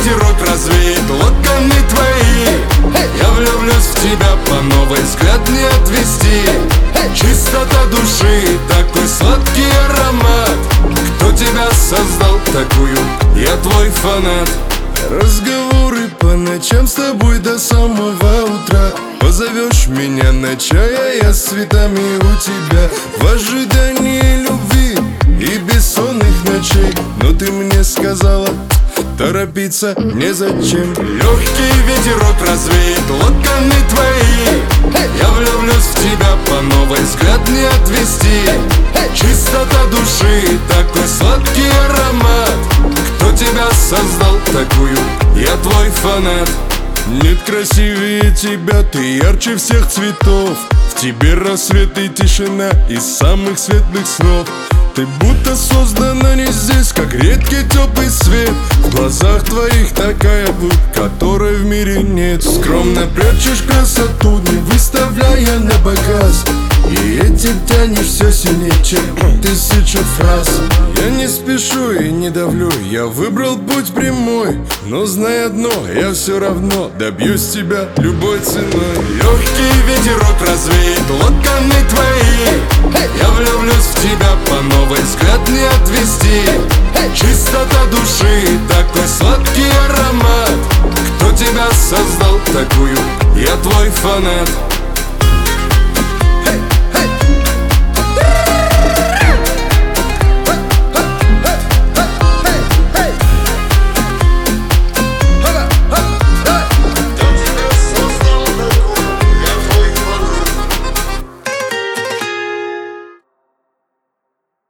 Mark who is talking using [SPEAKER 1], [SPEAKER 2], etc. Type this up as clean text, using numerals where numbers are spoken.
[SPEAKER 1] ветерок развеет локоны твои. Я влюблюсь в тебя по новой, взгляд не отвести. Чистота души, такой сладкий аромат. Кто тебя создал такую? Я твой фанат.
[SPEAKER 2] Разговоры по ночам с тобой до самого утра. Позовешь меня на чай, а я с цветами у тебя. В ожидании любви и бессонных ночей. Но ты мне сказала, торопиться незачем.
[SPEAKER 1] Легкий ветерок развеет локоны твои. Я влюблюсь в тебя по новой, взгляд не отвести. Чистота души, такой сладкий аромат. Кто тебя создал такую? Я твой фанат.
[SPEAKER 2] Нет красивее тебя, ты ярче всех цветов. В тебе рассвет и тишина из самых светлых снов. Ты будто создана не здесь, как редкий теплый свет. В глазах твоих такая глубь, которой в мире нет. Скромно прячешь красоту, не выставляя на показ. И этим тянешь все сильнее, чем тысячу фраз. Я не спешу и не давлю, я выбрал путь прямой. Но знай одно, я все равно добьюсь тебя любой ценой.
[SPEAKER 1] Легкий ветерок развеет локоны твои. Я влюблюсь в тебя по новой, взгляд не отвести. Чистота души, такой сладкий аромат. Кто тебя создал такую? Я твой фанат.